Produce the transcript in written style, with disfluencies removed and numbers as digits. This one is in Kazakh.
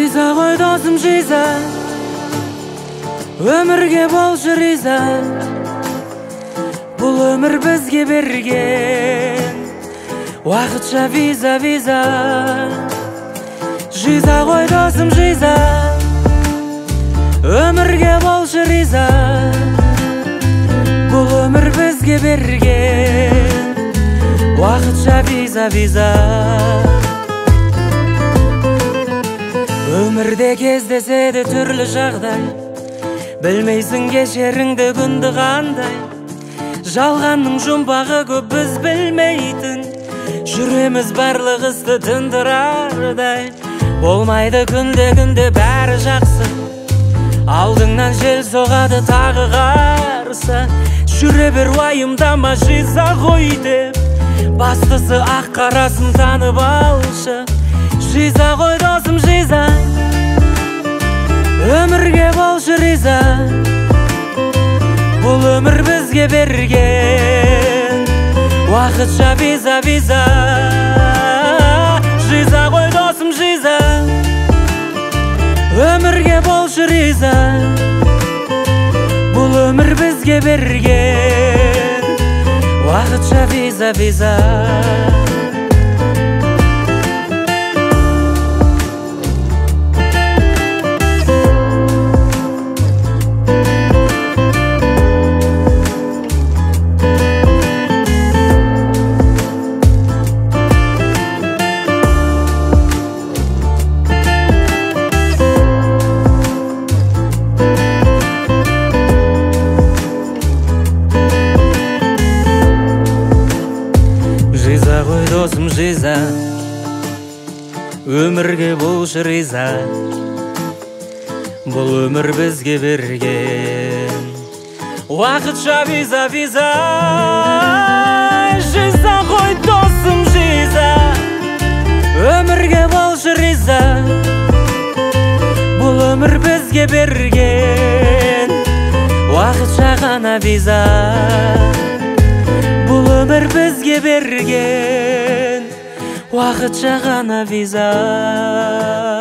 Жиза ғой досым, жиза, өмірге болшы риза. Бұл өмір бізге берген уақытша виза, виза. Жиза ғой досым, жиза, өмірге болшы риза. Бұл өмір бізге берген уақытша виза, виза. Өмірде кездеседі түрлі жағдай, білмейсің кешеріңді күнді қандай. Жалғанның жұмбағы көп біз білмейтін, жүреміз барлық істі тындырардай. Болмайды күнде бәрі жақсы, алдыңнан жел соғады тағы қарсы. Жүре бер уайымдама, жиза ғой деп, бастысы ақ қарасын танып алшы. Жиза ғой досым, жиза, өмірге болшы риза. Бұл өмір бізге берген уақытша виза, виза. Жиза ғой досым, жиза, өмірге болшы риза. Бұл өмір бізге берген уақытша виза, виза. Жиза ғой досым, жиза, өмірге болшы риза. Бұл өмір бізге берген уақытша виза, виза. Жиза ғой досым, жиза, өмірге болшы риза. Бұл өмір бізге берген уақытша ғана виза. Бұл өмір бізге берген уақытша ғана виза.